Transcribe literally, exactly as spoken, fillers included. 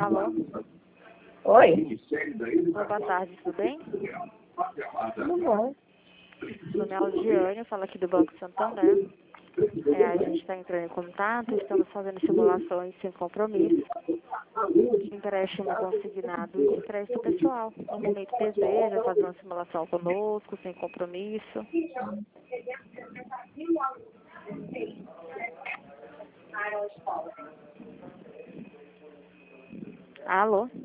Alô? Oi? Oi, boa tarde, tudo bem? Tudo bom? Meu nome é Aldiane, eu falo aqui do Banco Santander. É, a gente está entrando em contato, estamos fazendo simulações sem compromisso, de empréstimo consignado e de crédito pessoal. No momento deseja fazer uma simulação conosco, sem compromisso. Alô?